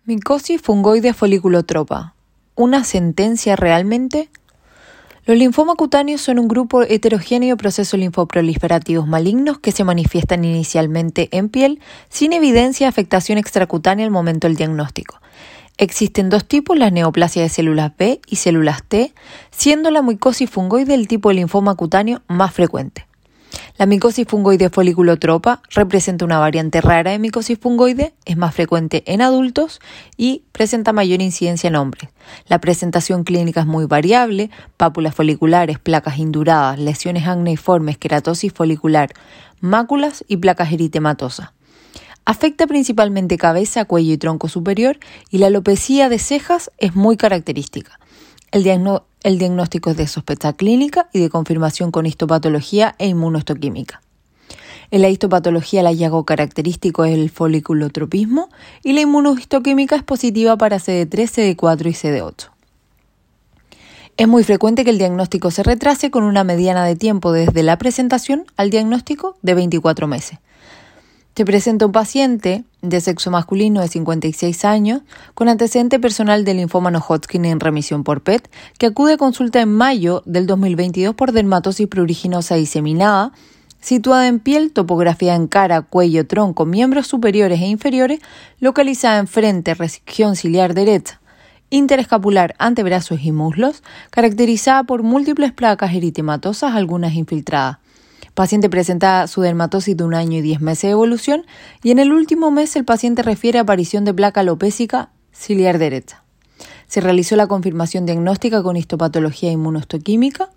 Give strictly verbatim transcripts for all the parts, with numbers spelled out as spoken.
Micosis fungoide foliculotropa. ¿Una sentencia realmente? Los linfomas cutáneos son un grupo heterogéneo de procesos linfoproliferativos malignos que se manifiestan inicialmente en piel sin evidencia de afectación extracutánea al momento del diagnóstico. Existen dos tipos, las neoplasias de células B y células T, siendo la micosis fungoide el tipo de linfoma cutáneo más frecuente. La micosis fungoide foliculotropa representa una variante rara de micosis fungoide, es más frecuente en adultos y presenta mayor incidencia en hombres. La presentación clínica es muy variable: pápulas foliculares, placas induradas, lesiones acneiformes, queratosis folicular, máculas y placas eritematosas. Afecta principalmente cabeza, cuello y tronco superior, y la alopecia de cejas es muy característica. El, diagno- el diagnóstico es de sospecha clínica y de confirmación con histopatología e inmunohistoquímica. En la histopatología el hallazgo característico es el foliculotropismo y la inmunohistoquímica es positiva para C D tres, C D cuatro y C D ocho. Es muy frecuente que el diagnóstico se retrase con una mediana de tiempo desde la presentación al diagnóstico de veinticuatro meses. Se presenta un paciente de sexo masculino de cincuenta y seis años con antecedente personal de linfoma no-Hodgkin en remisión por P E T que acude a consulta en mayo del dos mil veintidós por dermatosis pruriginosa diseminada, situada en piel, topografía en cara, cuello, tronco, miembros superiores e inferiores, localizada en frente, región ciliar derecha, interescapular, antebrazos y muslos, caracterizada por múltiples placas eritematosas, algunas infiltradas. Paciente presenta su dermatosis de un año y diez meses de evolución y en el último mes el paciente refiere a aparición de placa alopésica ciliar derecha. Se realizó la confirmación diagnóstica con histopatología inmunohistoquímica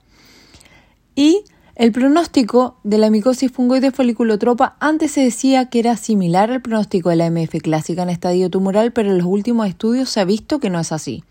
y el pronóstico de la micosis fungoide foliculotropa antes se decía que era similar al pronóstico de la M F clásica en estadio tumoral, pero en los últimos estudios se ha visto que no es así.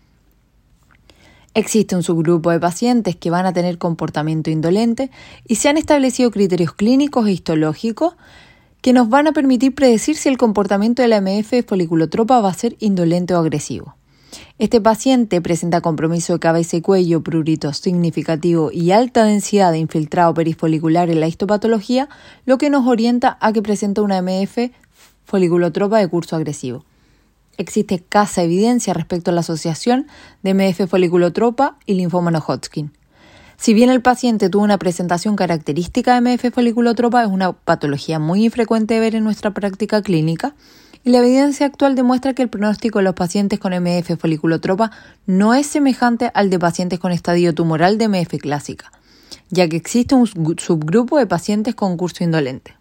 Existe un subgrupo de pacientes que van a tener comportamiento indolente y se han establecido criterios clínicos e histológicos que nos van a permitir predecir si el comportamiento de la M F foliculotropa va a ser indolente o agresivo. Este paciente presenta compromiso de cabeza y cuello, prurito significativo y alta densidad de infiltrado perifolicular en la histopatología, lo que nos orienta a que presenta una M F foliculotropa de curso agresivo. Existe escasa evidencia respecto a la asociación de M F foliculotropa y linfoma no-Hodgkin. Si bien el paciente tuvo una presentación característica de M F foliculotropa, es una patología muy infrecuente de ver en nuestra práctica clínica y la evidencia actual demuestra que el pronóstico de los pacientes con M F foliculotropa no es semejante al de pacientes con estadio tumoral de M F clásica, ya que existe un subgrupo de pacientes con curso indolente.